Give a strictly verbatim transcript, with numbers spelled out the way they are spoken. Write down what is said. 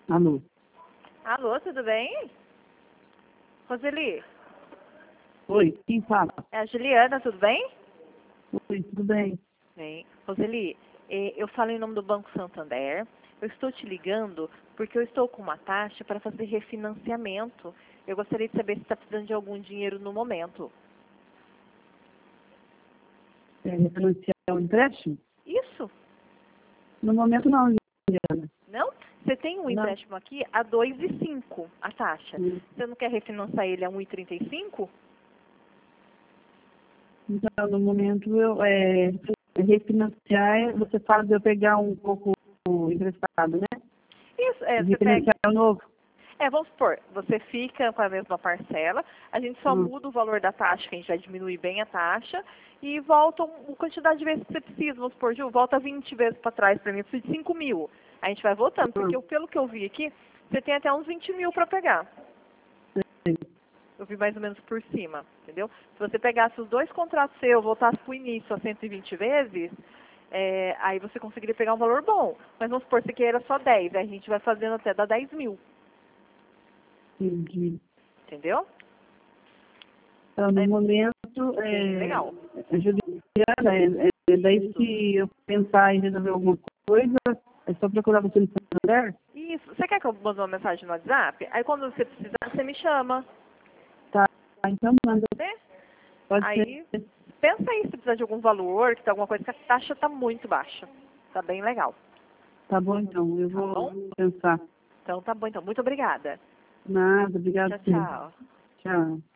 Alô? Alô, tudo bem? Roseli, Oi, quem fala? é a Juliana, tudo bem? Oi, tudo bem? Bem. Roseli, eh, eu falo em nome do Banco Santander. Eu estou te ligando porque eu estou com uma taxa para fazer refinanciamento. Eu gostaria de saber se está precisando de algum dinheiro no momento. É, refinanciar o empréstimo? Isso? No momento não, Juliana. Não? Você tem um Não. empréstimo aqui a dois vírgula cinco a taxa. Hum. Você não quer refinanciar ele a um vírgula trinta e cinco? Então, no momento, eu, é, refinanciar, você fala de eu pegar um pouco emprestado, né? Isso, é, E você pega. refinanciar o novo? É, vamos supor, você fica com a mesma parcela, a gente só Hum. muda o valor da taxa, que a gente vai diminuir bem a taxa, e volta um- a quantidade de vezes que você precisa. Vamos supor, Ju, volta vinte vezes para trás para mim, eu preciso de cinco mil. A gente vai voltando, porque Hum. eu- pelo que eu vi aqui, você tem até uns vinte mil para pegar. Sim. Eu vi mais ou menos por cima, entendeu? Se você pegasse os dois contratos seus, voltasse para o início a cento e vinte vezes, é, aí você conseguiria pegar um valor bom. Mas vamos supor, você queira só dez, aí a gente vai fazendo até dar dez mil, Entendi. entendeu? Então, no É momento, bem é, legal. Juliana, é, é daí se eu pensar em resolver alguma coisa, é só procurar você no Santander? Isso. Você quer que eu mande uma mensagem no WhatsApp? Aí quando você precisar, você me chama, Tá, então manda. né? Pode Aí, ser. pensa aí se precisa de algum valor, que tem alguma coisa, que a taxa está muito baixa. Tá bem legal. Tá bom, então. Eu Tá vou bom? pensar. Então tá bom, então. Muito obrigada. Nada, obrigado. Tchau, tchau. Tchau.